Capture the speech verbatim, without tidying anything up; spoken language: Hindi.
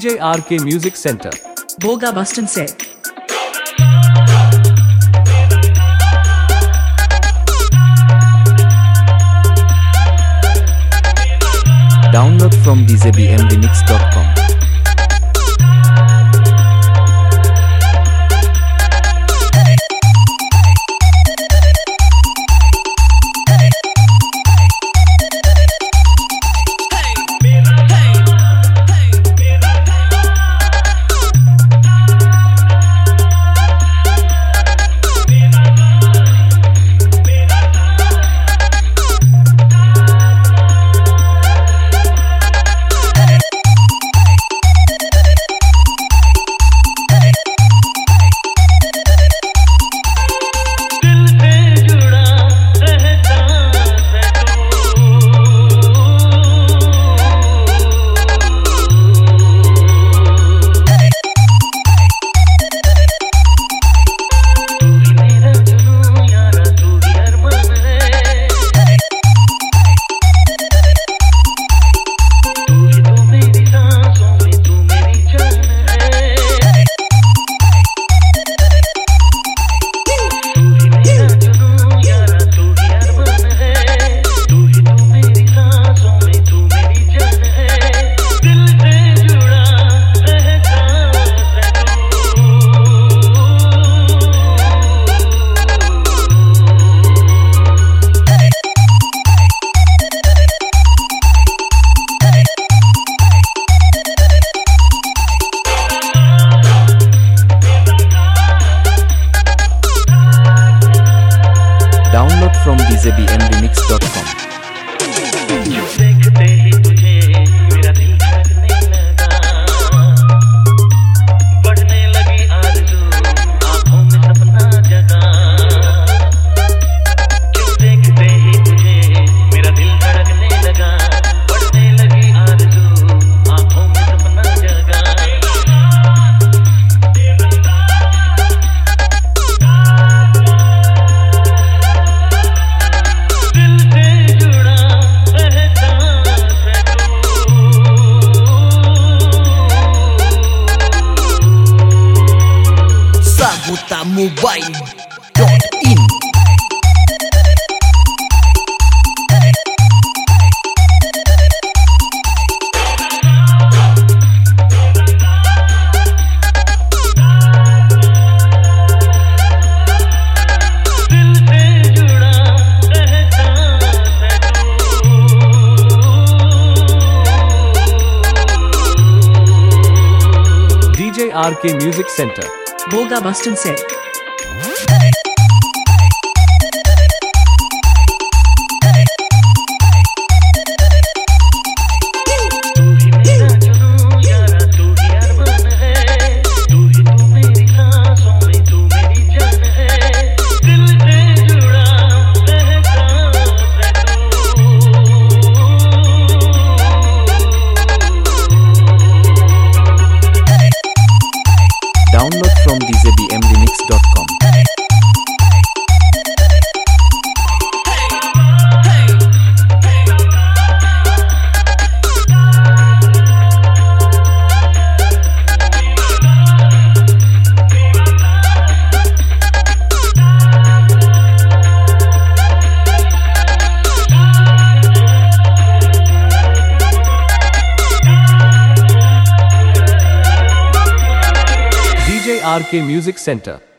D J R K Music Center, Boga Buston Se. Download from d j b m remix dot com. Download from d j b m remix dot com. देखते ही तुझे मेरा दिल धड़कने लगा, बढ़ने लगी आरज़ू, आँखों में सपना जगा। क्यों देखते ही तुझे मेरा दिल धड़कने लगा, बढ़ने लगी आरज़ू, आँखों में सपना जगा। Mobile dot in. D J R K Music Center, Boga Buston Se. Download from d j b m remix dot com. D J R K Music Center.